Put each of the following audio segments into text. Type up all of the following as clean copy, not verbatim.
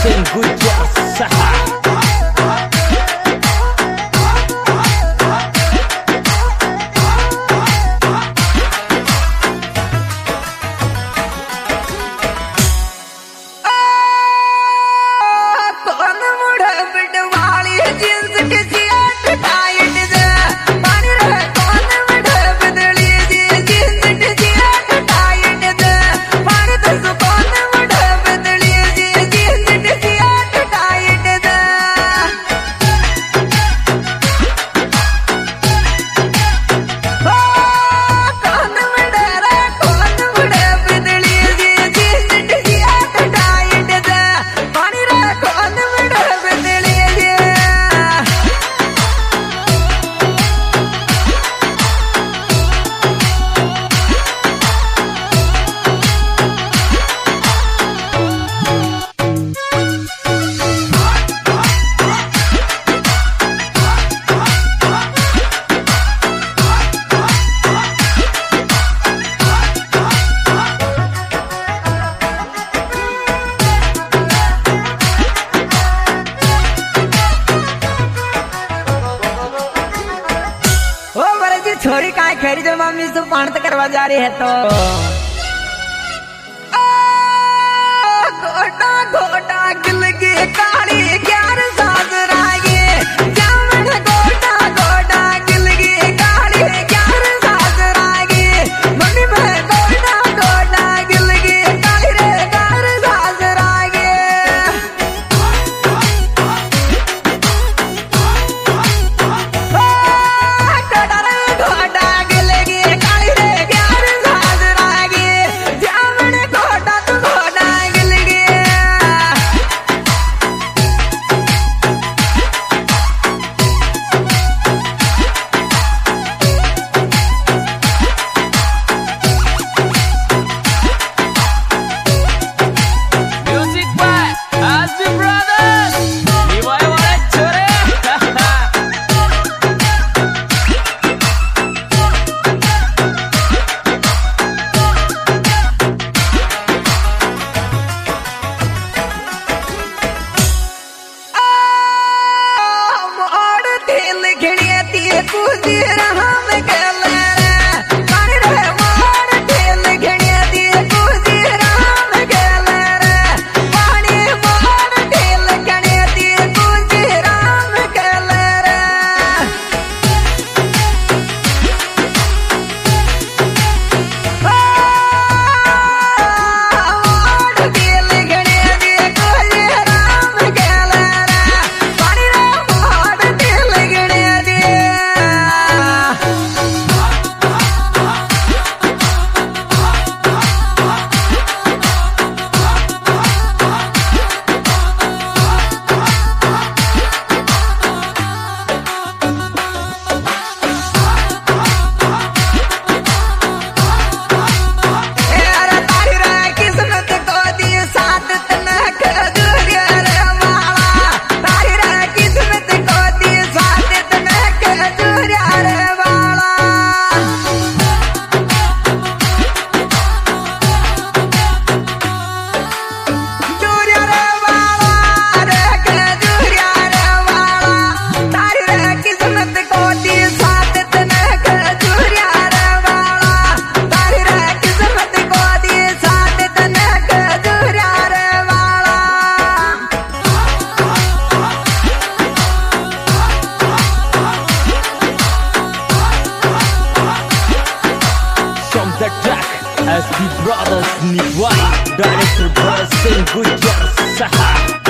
Sen Gujar Saha. छोरी काय खरी जो मम्मी से पान करवा जा रही है तो घोटा घोटा गिल की काली ग्यार साजराए जामन घोटा घोटा गिल की काली ग्यार साजराए मम्मी में घोटा घोटा गिल की काली रे ग्यार साजराए The track as the brothers Nivai, director Bharat Sen Gujar Saha.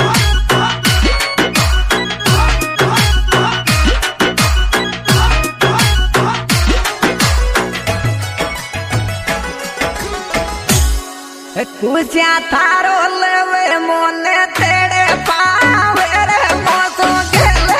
कुछा थारो लेवे मोने तेरे पावे रे मोसो खेले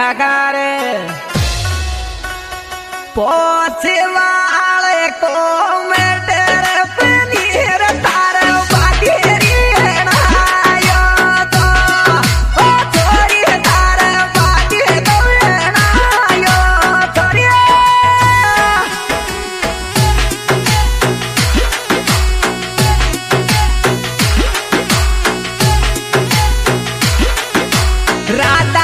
गारे पोछे वाले को मेटर पनीर तार बागेरी नायो तो ओ छोरी तार बागे तो नायो छोरी राधा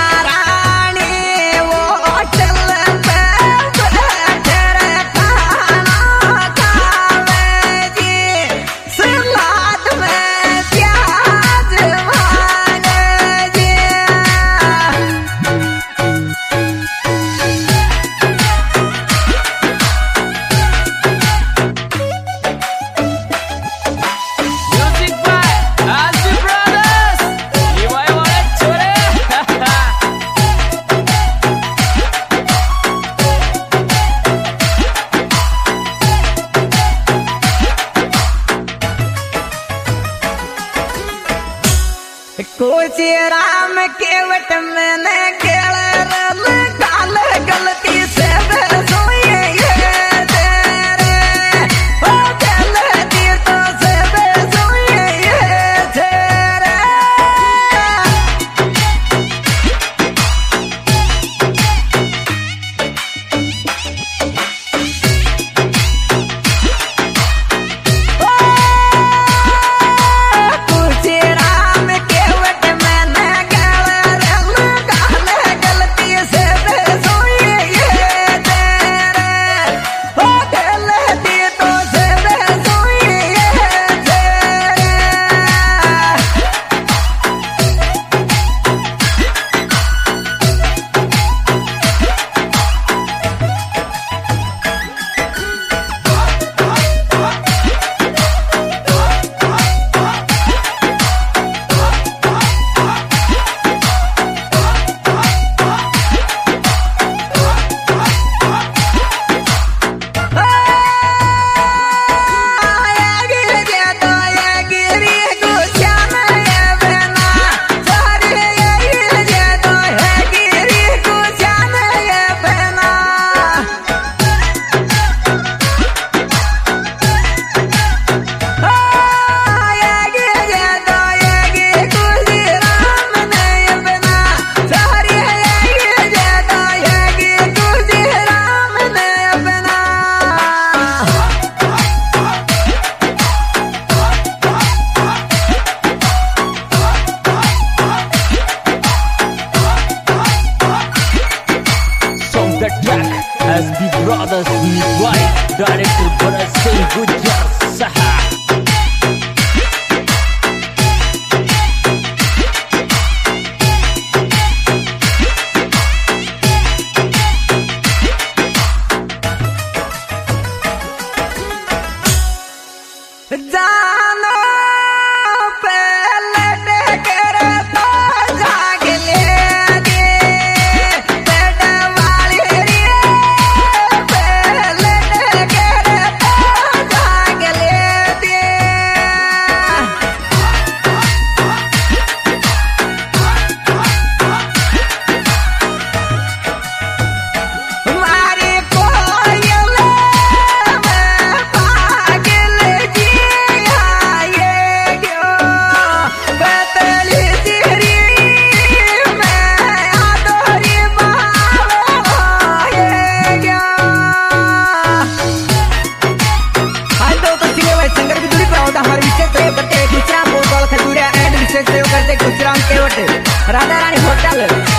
कुछ राम केवट मैंने गाल गलती से सोए तेरे ओ गलती तो से सोए तेरे SB Brothers Midwife Director Bharat Singh Gujjar Saha जानो पहले टेकर तो जाग लेगे बेटा वाली रे पहले टेकर तो जाग लेगे हमारे कोयल में पागल जी राधा रानी होटल